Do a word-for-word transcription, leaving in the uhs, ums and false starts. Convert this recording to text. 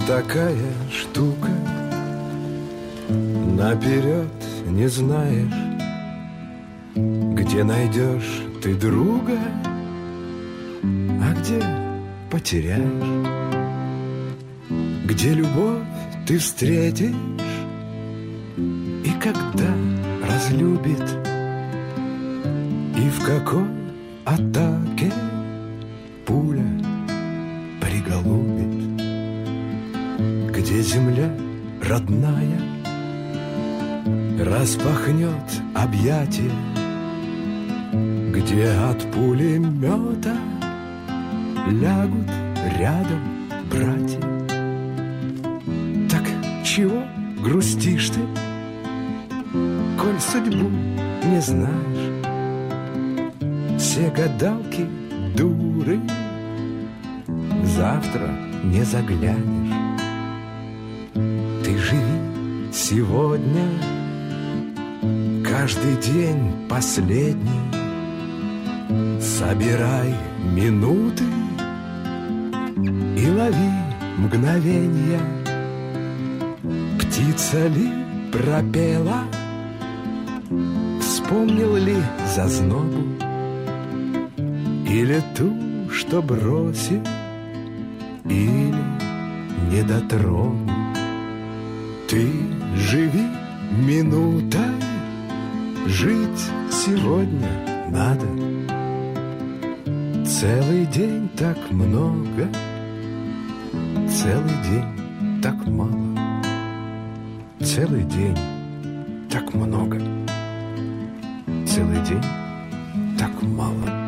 такая штука, наперед не знаешь, где найдешь ты друга, а где потеряешь, где любовь ты встретишь и когда разлюбит, и в какой атаке пуля приголубит, где земля родная распахнет объятия, где от пулемета лягут рядом братья. Так чего грустишь ты, коль судьбу не знаешь? Все гадалки дуры, завтра не заглянешь. Ты живи сегодня, каждый день последний, собирай минуты и лови мгновенья. Птица ли пропела, вспомнил ли зазнобу, или ту, что бросил, или недотрогу. Ты живи минутой, жить сегодня надо. Целый день так много, целый день так мало. Целый день так много, целый день так мало.